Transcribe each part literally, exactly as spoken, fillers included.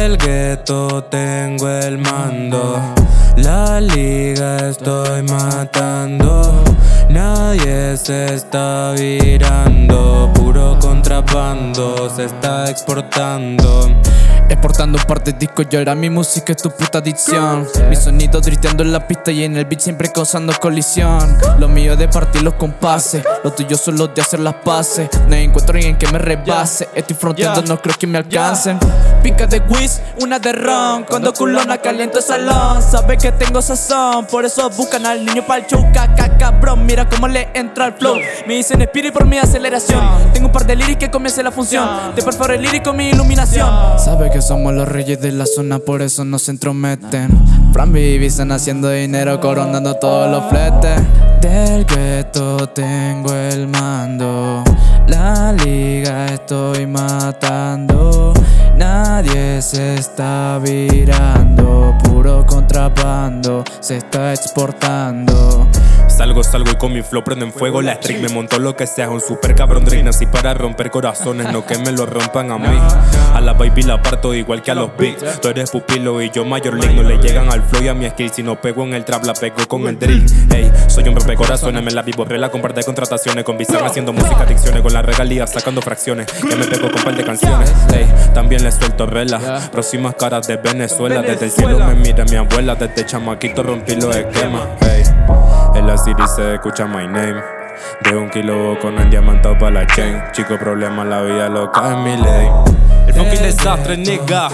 Del gueto tengo el mando, la liga estoy matando. Nadie se está virando, puro contrabando se está exportando. Exportando un par de discos y ahora mi música es tu puta adicción. Mi sonido drifteando en la pista y en el beat siempre causando colisión. Lo mío es de partir los compases, lo tuyo son los de hacer las paces. No encuentro alguien que me rebase, estoy fronteando, no creo que me alcancen. Pica de whiz, una de ron, cuando culona caliento el salón. Sabe que tengo sazón, por eso buscan al niño pa'l chuca, cabrón. Mira cómo le entra el flow, me dicen espíritu por mi aceleración. Tengo un par de lyrics que comience la función, te perforo el lírico mi iluminación. Sabe que somos los reyes de la zona, por eso no se entrometen. Fran y Ibiza haciendo dinero, coronando todos los fletes. Del gueto tengo el mando, la liga estoy matando. Nadie se está virando, puro contrabando se está exportando. Salgo, salgo y con mi flow prendo en fuego la streak. Me montó lo que sea, un super cabrón drink. Nací para romper corazones, no que me lo rompan a mí. A la baby la parto igual que a los beats. Tú eres pupilo y yo mayor league. No le llegan al flow y a mi skill. Si no pego en el trap, la pego con el drill. Ey, soy un rompecorazones, me la vivo rela con par de contrataciones. Con Bizarre haciendo música, adicciones. Con la regalía sacando fracciones. Ya me pego con par de canciones. Ey, también le suelto rela. Próximas caras de Venezuela. Desde el cielo me mira mi abuela. Desde chamaquito rompí los esquemas. Ey, en la city se escucha my name. De un kilo con el diamantado pa' la chain. Chico problema, la vida loca en mi ley. El fucking desastre, nigga.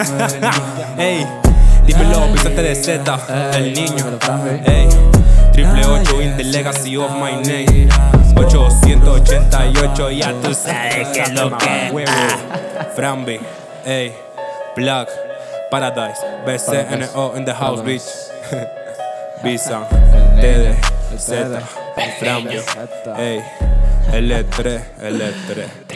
Ey, dímelo, Vicente de Z, el niño. Ey, triple ocho in the legacy of my name. ochocientos ochenta y ocho, ya tú sabes que es lo que ah. Frambi, ey, Black, Paradise, B C N O in the house, bitch. Visa, D D, Z, Frambi, ey, L tres, L tres.